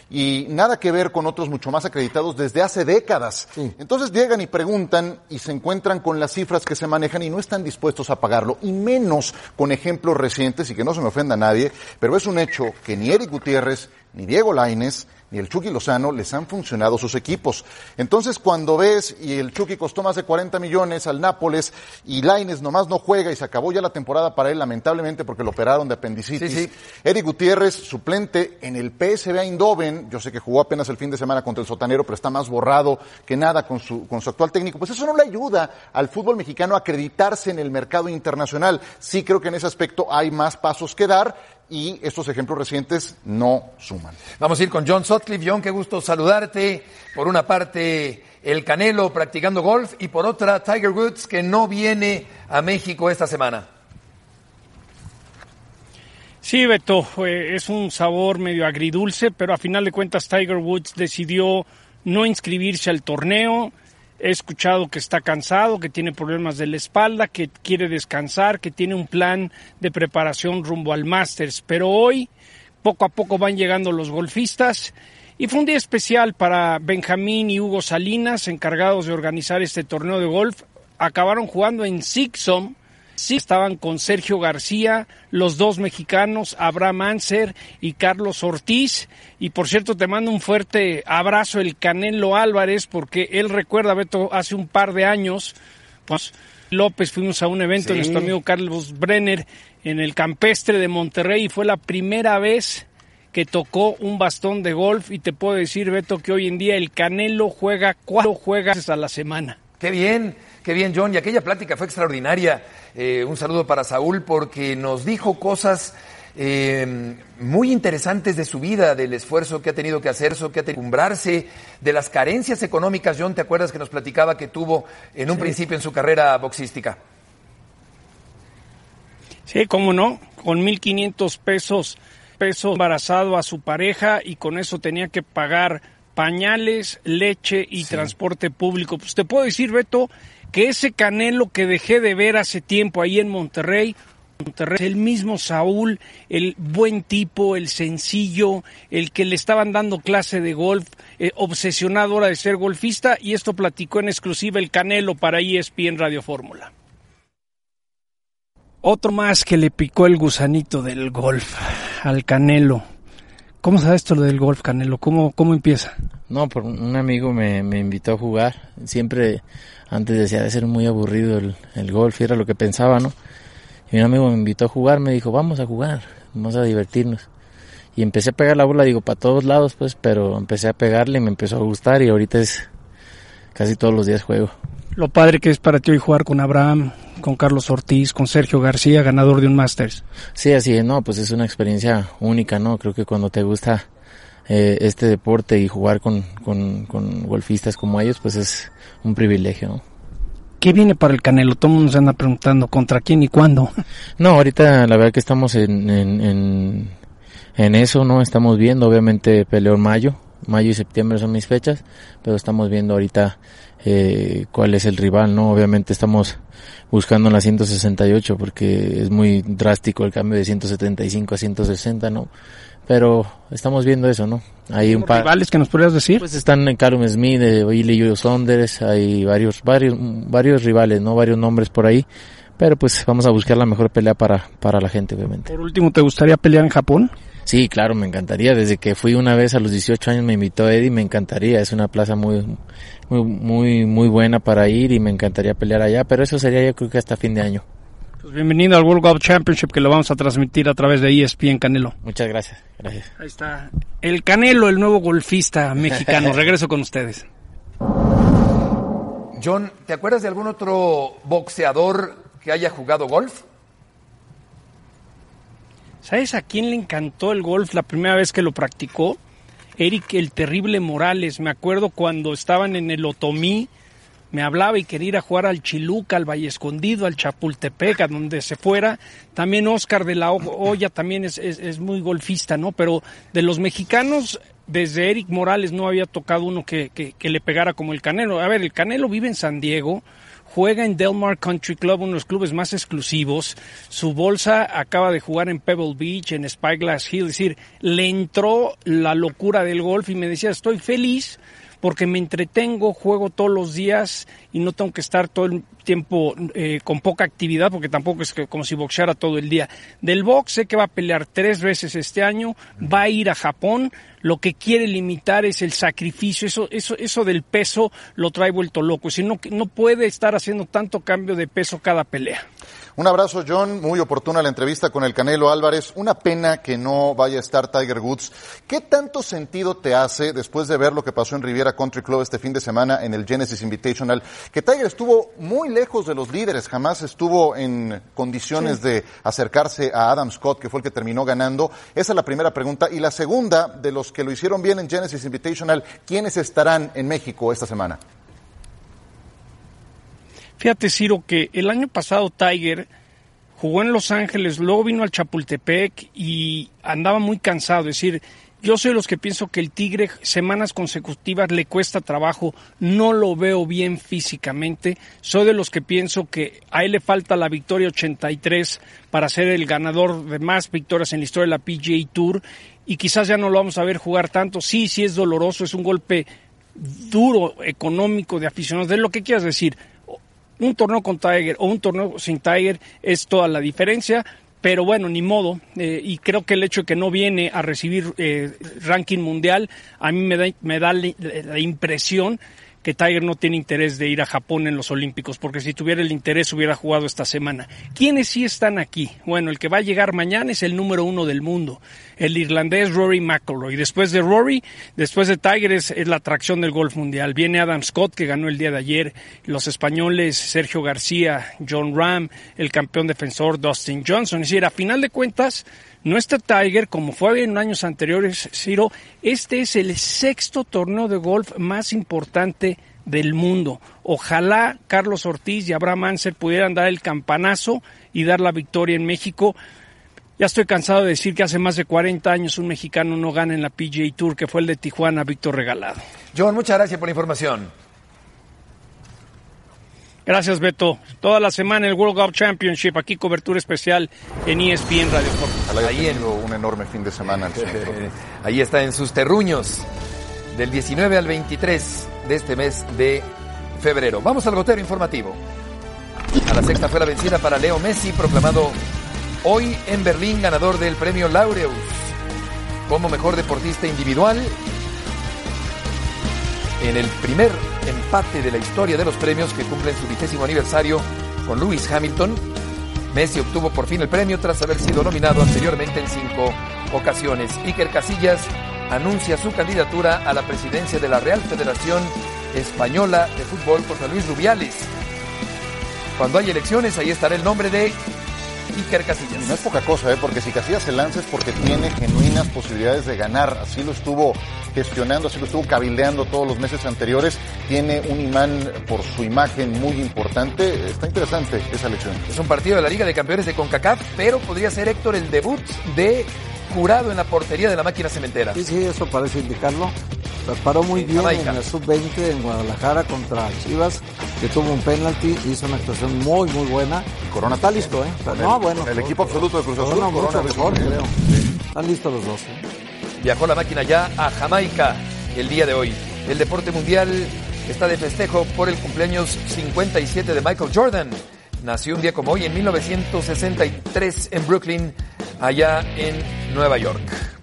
y nada que ver con otros mucho más acreditados desde hace décadas. Entonces llegan y preguntan y se encuentran con las cifras que se manejan y no están dispuestos a pagarlo, y menos con ejemplos recientes, y que no se me ofenda a nadie, pero es un hecho que ni Eric Gutiérrez, ni Diego Lainez, ni el Chucky Lozano les han funcionado sus equipos. Entonces, cuando ves y el Chucky costó más de cuarenta millones al Nápoles y Lainez nomás no juega y se acabó ya la temporada para él, lamentablemente, porque lo operaron de apendicitis. Sí, sí. Eric Gutiérrez, suplente en el P S V Eindhoven, yo sé que jugó apenas el fin de semana contra el Sotanero, pero está más borrado que nada con su, con su actual técnico. Pues eso no le ayuda al fútbol mexicano a acreditarse en el mercado internacional. Sí creo que en ese aspecto hay más pasos que dar y estos ejemplos recientes no suman. Vamos a ir con John Sutcliffe. John, qué gusto saludarte. Por una parte, el Canelo practicando golf y por otra, Tiger Woods, que no viene a México esta semana. Sí, Beto, eh, es un sabor medio agridulce, pero a final de cuentas Tiger Woods decidió no inscribirse al torneo. He escuchado que está cansado, que tiene problemas de la espalda, que quiere descansar, que tiene un plan de preparación rumbo al Masters. Pero hoy, poco a poco van llegando los golfistas y fue un día especial para Benjamín y Hugo Salinas, encargados de organizar este torneo de golf. Acabaron jugando en Sixom, Sí, estaban con Sergio García, los dos mexicanos, Abraham Anser y Carlos Ortiz. Y por cierto, te mando un fuerte abrazo el Canelo Álvarez, porque él recuerda, Beto, hace un par de años, pues López, fuimos a un evento de sí. nuestro amigo Carlos Brenner en el Campestre de Monterrey y fue la primera vez que tocó un bastón de golf. Y te puedo decir, Beto, que hoy en día el Canelo juega cuatro juegas a la semana. Qué bien, qué bien, John. Y aquella plática fue extraordinaria. Eh, un saludo para Saúl porque nos dijo cosas eh, muy interesantes de su vida, del esfuerzo que ha tenido que hacer, que ha tenido que acostumbrarse, de las carencias económicas. John, ¿te acuerdas que nos platicaba que tuvo en un sí. principio en su carrera boxística? Sí, cómo no, con mil quinientos pesos, pesos embarazado a su pareja y con eso tenía que pagar pañales, leche y sí. transporte público. Pues te puedo decir, Beto, que ese Canelo que dejé de ver hace tiempo ahí en Monterrey, Monterrey, el mismo Saúl, el buen tipo, el sencillo, el que le estaban dando clase de golf, eh, obsesionado ahora de ser golfista, y esto platicó en exclusiva el Canelo para E S P N Radio Fórmula. Otro más que le picó el gusanito del golf al Canelo. ¿Cómo sabes esto lo del golf, Canelo? ¿Cómo, cómo empieza? No, por un amigo me, me invitó a jugar. Siempre antes decía de ser muy aburrido el, el golf, y era lo que pensaba, ¿no? Y un amigo me invitó a jugar, me dijo, vamos a jugar, vamos a divertirnos. Y empecé a pegar la bola, digo, para todos lados, pues, pero empecé a pegarle y me empezó a gustar y ahorita es casi todos los días juego. Lo padre que es para ti hoy jugar con Abraham, con Carlos Ortiz, con Sergio García, ganador de un Masters. Sí, así es, no, pues es una experiencia única, ¿no? Creo que cuando te gusta eh, este deporte y jugar con, con, con golfistas como ellos, pues es un privilegio, ¿no? ¿Qué viene para el Canelo? Todo el mundo se anda preguntando ¿contra quién y cuándo? No, ahorita la verdad que estamos en, en, en, en eso, ¿no? Estamos viendo, obviamente peleo en mayo, mayo y septiembre son mis fechas, pero estamos viendo ahorita eh, cuál es el rival, ¿no? Obviamente estamos buscando en la ciento sesenta y ocho porque es muy drástico el cambio de ciento setenta y cinco a ciento sesenta, ¿no? Pero estamos viendo eso, ¿no? Hay un par rivales que nos podrías decir. Pues están en Callum Smith, eh, Billy Joe Saunders, hay varios, varios, varios rivales, ¿no? Varios nombres por ahí, pero pues vamos a buscar la mejor pelea para, para la gente, obviamente. Por último, ¿te gustaría pelear en Japón? Sí, claro, me encantaría. Desde que fui una vez a los dieciocho años me invitó Eddie, me encantaría. Es una plaza muy, muy, muy, muy buena para ir y me encantaría pelear allá, pero eso sería yo creo que hasta fin de año. Pues bienvenido al World Golf Championship, que lo vamos a transmitir a través de E S P N, Canelo. Muchas gracias, gracias. Ahí está. El Canelo, el nuevo golfista mexicano. Regreso con ustedes. John, ¿te acuerdas de algún otro boxeador que haya jugado golf? ¿Sabes a quién le encantó el golf la primera vez que lo practicó? Eric el Terrible Morales. Me acuerdo cuando estaban en el Otomí, me hablaba y quería ir a jugar al Chiluca, al Valle Escondido, al Chapultepec, a donde se fuera. También Oscar de la Hoya también es, es, es muy golfista, ¿no? Pero de los mexicanos, desde Eric Morales no había tocado uno que, que, que le pegara como el Canelo. A ver, el Canelo vive en San Diego, juega en Del Mar Country Club, uno de los clubes más exclusivos. Su bolsa acaba de jugar en Pebble Beach, en Spyglass Hill. Es decir, le entró la locura del golf y me decía, estoy feliz porque me entretengo, juego todos los días y no tengo que estar todo el tiempo eh, con poca actividad, porque tampoco es que, como si boxeara todo el día. Del box sé que va a pelear tres veces este año, va a ir a Japón. Lo que quiere limitar es el sacrificio, eso, eso, eso del peso lo trae vuelto loco. Si no, no puede estar haciendo tanto cambio de peso cada pelea. Un abrazo, John. Muy oportuna la entrevista con el Canelo Álvarez. Una pena que no vaya a estar Tiger Woods. ¿Qué tanto sentido te hace, después de ver lo que pasó en Riviera Country Club este fin de semana en el Genesis Invitational, que Tiger estuvo muy lejos de los líderes, jamás estuvo en condiciones sí. de acercarse a Adam Scott, que fue el que terminó ganando? Esa es la primera pregunta. Y la segunda, de los que lo hicieron bien en Genesis Invitational, ¿quiénes estarán en México esta semana? Fíjate, Ciro, que el año pasado Tiger jugó en Los Ángeles, luego vino al Chapultepec y andaba muy cansado. Es decir, yo soy de los que pienso que el Tigre semanas consecutivas le cuesta trabajo, no lo veo bien físicamente. Soy de los que pienso que a él le falta la victoria ochenta y tres para ser el ganador de más victorias en la historia de la P G A Tour, y quizás ya no lo vamos a ver jugar tanto. Sí, sí es doloroso, es un golpe duro, económico, de aficionados, de lo que quieras decir. un torneo con Tiger o un torneo sin Tiger es toda la diferencia. Pero bueno, ni modo, eh, y creo que el hecho de que no viene a recibir eh, ranking mundial, a mí me da, me da la, la impresión que Tiger no tiene interés de ir a Japón en los Olímpicos, porque si tuviera el interés hubiera jugado esta semana. ¿Quiénes sí están aquí? Bueno, el que va a llegar mañana es el número uno del mundo, el irlandés Rory McIlroy. Después de Rory, después de Tiger es, es la atracción del golf mundial. Viene Adam Scott, que ganó el día de ayer, los españoles Sergio García, John Ram, el campeón defensor Dustin Johnson. Es decir, a final de cuentas, no está Tiger, como fue en años anteriores, Ciro. Este es el sexto torneo de golf más importante del mundo. Ojalá Carlos Ortiz y Abraham Anser pudieran dar el campanazo y dar la victoria en México. Ya estoy cansado de decir que hace más de cuarenta años un mexicano no gana en la P G A Tour, que fue el de Tijuana, Víctor Regalado. John, muchas gracias por la información. Gracias, Beto. Toda la semana el World Golf Championship, aquí cobertura especial en E S P N Radio Fórmula. Ahí en un enorme fin de semana. Ahí está en sus terruños, del diecinueve al veintitrés de este mes de febrero. Vamos al gotero informativo. A la sexta fue la vencida para Leo Messi, proclamado hoy en Berlín ganador del premio Laureus como mejor deportista individual. En el primer empate de la historia de los premios, que cumplen su vigésimo aniversario con Lewis Hamilton, Messi obtuvo por fin el premio tras haber sido nominado anteriormente en cinco ocasiones. Iker Casillas anuncia su candidatura a la presidencia de la Real Federación Española de Fútbol contra Luis Rubiales. Cuando hay elecciones, ahí estará el nombre de Iker Casillas. Y no es poca cosa, ¿eh? Porque si Casillas se lanza es porque tiene genuinas posibilidades de ganar. Así lo estuvo gestionando, así lo estuvo cabildeando todos los meses anteriores. Tiene un imán por su imagen muy importante. Está interesante esa elección. Es un partido de la Liga de Campeones de CONCACAF, pero podría ser, Héctor, el debut de Jurado en la portería de la máquina cementera. Sí, sí, eso parece indicarlo. Paró muy sí, bien Jamaica. En la sub veinte en Guadalajara contra Chivas, que tuvo un penalti, hizo una actuación muy, muy buena. Corona está listo, ¿eh? Con no, el, bueno. El equipo absoluto de Cruz Azul. Corona, Corona mucho mejor, creo. Sí. Están listos los dos. ¿eh? Viajó la máquina ya a Jamaica el día de hoy. El deporte mundial está de festejo por el cumpleaños cincuenta y siete de Michael Jordan. Nació un día como hoy en mil novecientos sesenta y tres en Brooklyn, allá en Nueva York.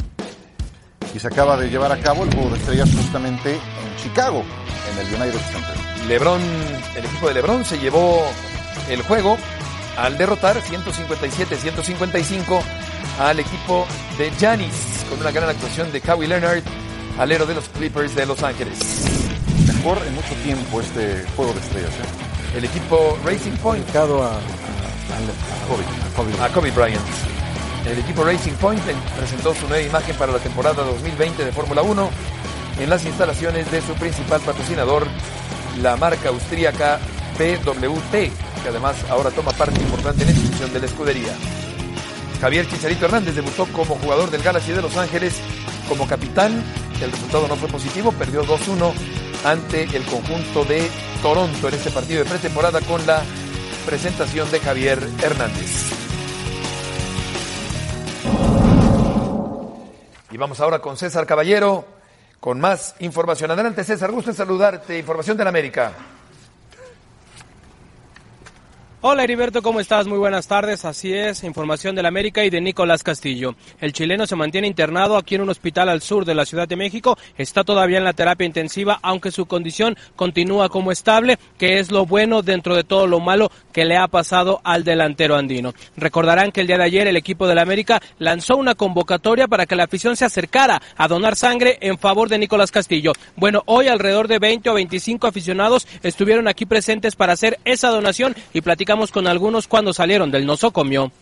Y se acaba de llevar a cabo el juego de estrellas justamente en Chicago, en el United Center. LeBron, el equipo de LeBron se llevó el juego al derrotar ciento cincuenta y siete a ciento cincuenta y cinco al equipo de Giannis, con una gran actuación de Kawhi Leonard, alero de los Clippers de Los Ángeles. Mejor en mucho tiempo este juego de estrellas, ¿eh? El equipo Racing Point a, a, a, a, Kobe, a, Kobe. a Kobe Bryant. El equipo Racing Point presentó su nueva imagen para la temporada dos mil veinte de Fórmula uno en las instalaciones de su principal patrocinador, la marca austríaca B W T, que además ahora toma parte importante en la institución de la escudería. Javier Chicharito Hernández debutó como jugador del Galaxy de Los Ángeles como capitán. El resultado no fue positivo, perdió dos uno ante el conjunto de Toronto en este partido de pretemporada con la presentación de Javier Hernández. Y vamos ahora con César Caballero con más información. Adelante, César, gusto en saludarte. Información de la América. Hola Heriberto, ¿cómo estás? Muy buenas tardes, así es, información del América y de Nicolás Castillo. El chileno se mantiene internado aquí en un hospital al sur de la Ciudad de México, está todavía en la terapia intensiva, aunque su condición continúa como estable, que es lo bueno dentro de todo lo malo que le ha pasado al delantero andino. Recordarán que el día de ayer el equipo del América lanzó una convocatoria para que la afición se acercara a donar sangre en favor de Nicolás Castillo. Bueno, hoy alrededor de veinte o veinticinco aficionados estuvieron aquí presentes para hacer esa donación y platicar con algunos cuando salieron del nosocomio.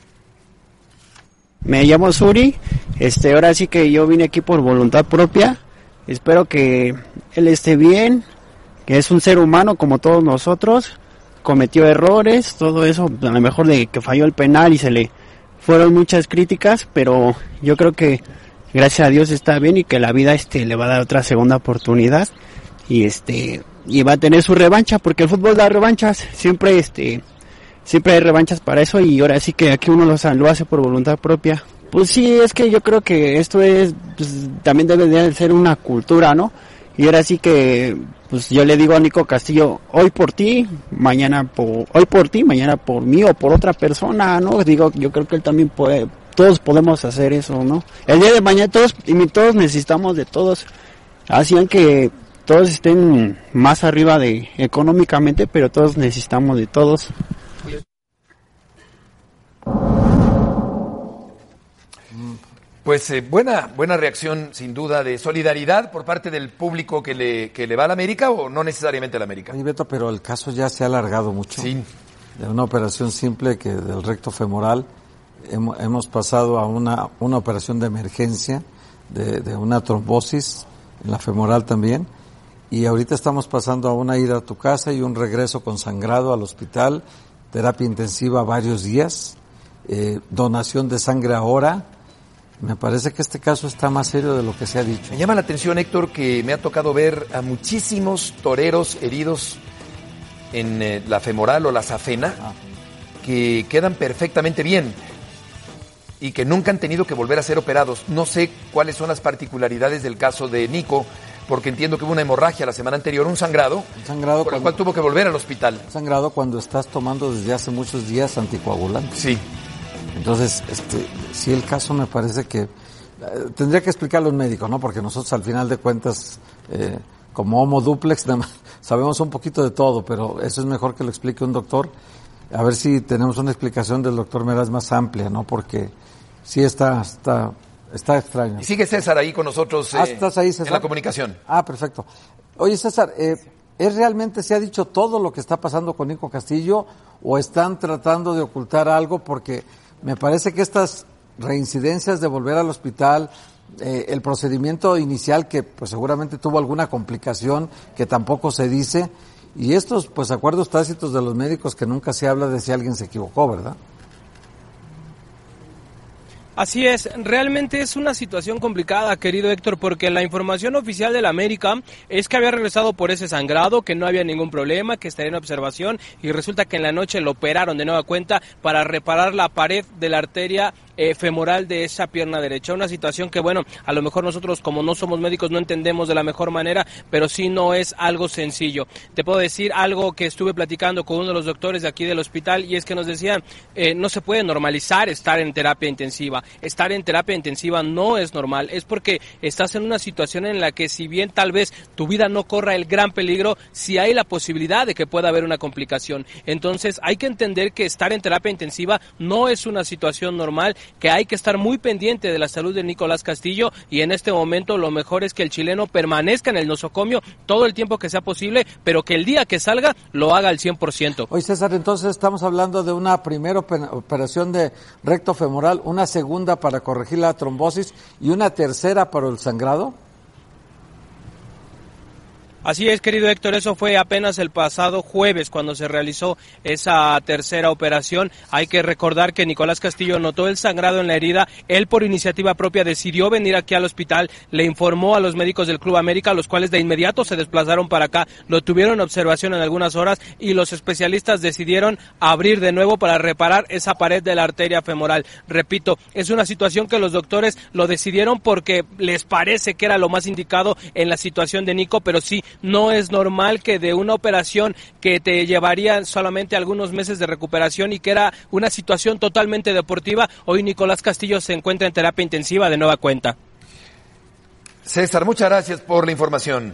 Me llamo Suri, este, ahora sí que yo vine aquí por voluntad propia, espero que él esté bien, que es un ser humano como todos nosotros, cometió errores, todo eso, a lo mejor de que falló el penal y se le fueron muchas críticas, pero yo creo que gracias a Dios está bien y que la vida este le va a dar otra segunda oportunidad y este y va a tener su revancha, porque el fútbol da revanchas, siempre este siempre hay revanchas para eso, y ahora sí que aquí uno lo, lo hace por voluntad propia. Pues sí, es que yo creo que esto es pues, también debe de ser una cultura, ¿no? Y ahora sí que pues yo le digo a Nico Castillo, hoy por ti, mañana por, hoy por ti, mañana por mí o por otra persona, ¿no? Digo, yo creo que él también puede, todos podemos hacer eso, ¿no? El día de mañana todos, y todos necesitamos de todos, hacían que todos estén más arriba de económicamente, pero todos necesitamos de todos. Pues eh, buena buena reacción, sin duda, de solidaridad por parte del público que le que le va a la América, o no necesariamente a la América. Sí, Beto, pero el caso ya se ha alargado mucho. Sí. De una operación simple que del recto femoral hemos, hemos pasado a una una operación de emergencia, de, de una trombosis en la femoral también, y ahorita estamos pasando a una ida a tu casa y un regreso con sangrado al hospital, terapia intensiva varios días, eh, donación de sangre ahora. Me parece que este caso está más serio de lo que se ha dicho. Me llama la atención, Héctor, que me ha tocado ver a muchísimos toreros heridos en eh, la femoral o la safena, ah. que quedan perfectamente bien y que nunca han tenido que volver a ser operados. No sé cuáles son las particularidades del caso de Nico, porque entiendo que hubo una hemorragia la semana anterior, un sangrado, un sangrado por cuando, el cual tuvo que volver al hospital. Sangrado cuando estás tomando desde hace muchos días anticoagulantes. Sí. Entonces, este, sí, el caso me parece que eh, tendría que explicarlo un médico, ¿no? Porque nosotros al final de cuentas, eh, como homo duplex, sabemos un poquito de todo, pero eso es mejor que lo explique un doctor. A ver si tenemos una explicación del doctor Meraz más amplia, ¿no? Porque sí está, está, está extraño. Y sigue César ahí con nosotros eh, ah, ¿estás ahí, César? En la comunicación. Ah, perfecto. Oye, César, eh, ¿es realmente se ha dicho todo lo que está pasando con Nico Castillo o están tratando de ocultar algo? Porque me parece que estas reincidencias de volver al hospital, eh, el procedimiento inicial que pues seguramente tuvo alguna complicación que tampoco se dice, y estos pues acuerdos tácitos de los médicos que nunca se habla de si alguien se equivocó, ¿verdad? Así es, realmente es una situación complicada, querido Héctor, porque la información oficial de la América es que había regresado por ese sangrado, que no había ningún problema, que estaría en observación, y resulta que en la noche lo operaron de nueva cuenta para reparar la pared de la arteria eh, femoral de esa pierna derecha. Una situación que, bueno, a lo mejor nosotros como no somos médicos no entendemos de la mejor manera, pero sí no es algo sencillo. Te puedo decir algo que estuve platicando con uno de los doctores de aquí del hospital, y es que nos decían, eh, no se puede normalizar estar en terapia intensiva. Estar en terapia intensiva no es normal, es porque estás en una situación en la que si bien tal vez tu vida no corra el gran peligro, sí hay la posibilidad de que pueda haber una complicación. Entonces hay que entender que estar en terapia intensiva no es una situación normal, que hay que estar muy pendiente de la salud de Nicolás Castillo, y en este momento lo mejor es que el chileno permanezca en el nosocomio todo el tiempo que sea posible, pero que el día que salga lo haga al cien por ciento. Oye, César, entonces estamos hablando de una primera operación de recto femoral, una segunda para corregir la trombosis y una tercera para el sangrado. Así es, querido Héctor, eso fue apenas el pasado jueves cuando se realizó esa tercera operación. Hay que recordar que Nicolás Castillo notó el sangrado en la herida, él por iniciativa propia decidió venir aquí al hospital, le informó a los médicos del Club América, los cuales de inmediato se desplazaron para acá, lo tuvieron en observación en algunas horas y los especialistas decidieron abrir de nuevo para reparar esa pared de la arteria femoral. Repito, es una situación que los doctores lo decidieron porque les parece que era lo más indicado en la situación de Nico, pero sí, no es normal que de una operación que te llevaría solamente algunos meses de recuperación y que era una situación totalmente deportiva, hoy Nicolás Castillo se encuentra en terapia intensiva de nueva cuenta. César, muchas gracias por la información.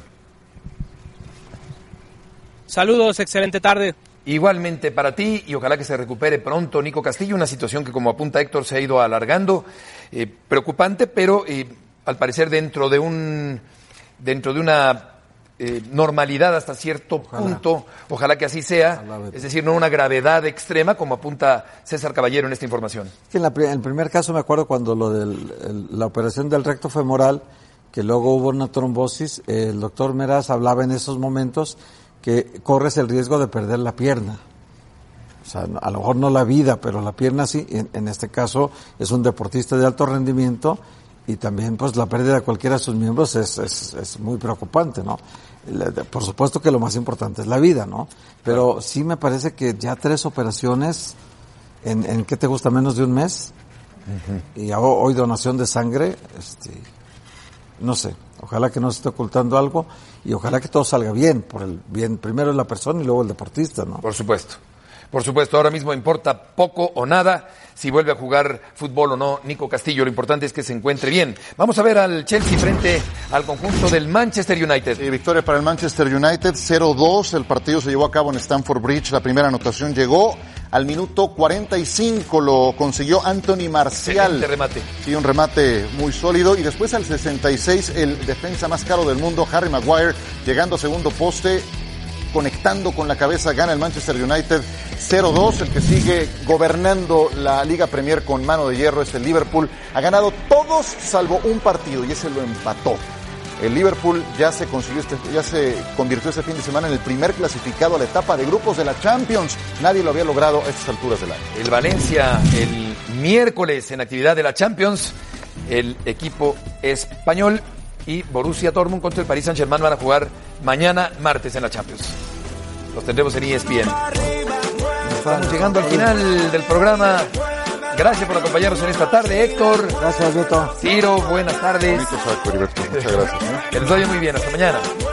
Saludos, excelente tarde. Igualmente para ti, y ojalá que se recupere pronto Nico Castillo, una situación que, como apunta Héctor, se ha ido alargando, eh, preocupante, pero eh, al parecer dentro de un dentro de una Eh, normalidad hasta cierto ojalá. punto, ojalá que así sea, ojalá, es decir, no una gravedad extrema como apunta César Caballero en esta información. En, la, en el primer caso me acuerdo cuando lo de la operación del recto femoral, que luego hubo una trombosis, eh, el doctor Meraz hablaba en esos momentos que corres el riesgo de perder la pierna. O sea, a lo mejor no la vida, pero la pierna sí. En, en este caso es un deportista de alto rendimiento y también pues la pérdida de cualquiera de sus miembros es, es, es muy preocupante, ¿no? Por supuesto que lo más importante es la vida, ¿no? Pero claro, sí me parece que ya tres operaciones en, en ¿qué te gusta? Menos de un mes. Uh-huh. Y hoy donación de sangre, este, no sé. Ojalá que no se esté ocultando algo y ojalá que todo salga bien, por el bien primero la persona y luego el deportista, ¿no? Por supuesto. Por supuesto, ahora mismo importa poco o nada si vuelve a jugar fútbol o no Nico Castillo. Lo importante es que se encuentre bien. Vamos a ver al Chelsea frente al conjunto del Manchester United. Sí, victoria para el Manchester United, cero dos. El partido se llevó a cabo en Stamford Bridge. La primera anotación llegó al minuto cuarenta y cinco. Lo consiguió Anthony Martial. Excelente remate. Sí, un remate muy sólido. Y después al sesenta y seis, el defensa más caro del mundo, Harry Maguire, llegando a segundo poste, conectando con la cabeza, gana el Manchester United cero dos. El que sigue gobernando la Liga Premier con mano de hierro es el Liverpool. Ha ganado todos salvo un partido y ese lo empató. El Liverpool ya se consiguió este, ya se convirtió este fin de semana en el primer clasificado a la etapa de grupos de la Champions. Nadie lo había logrado a estas alturas del año. El Valencia el miércoles en actividad de la Champions. El equipo español y Borussia Dortmund contra el Paris Saint-Germain van a jugar mañana martes en la Champions. Los tendremos en E S P N. Estamos llegando al final del programa. Gracias por acompañarnos en esta tarde, Héctor. Gracias, Beto. Ciro, buenas tardes. Muchas gracias. ¿eh? Que les vaya muy bien. Hasta mañana.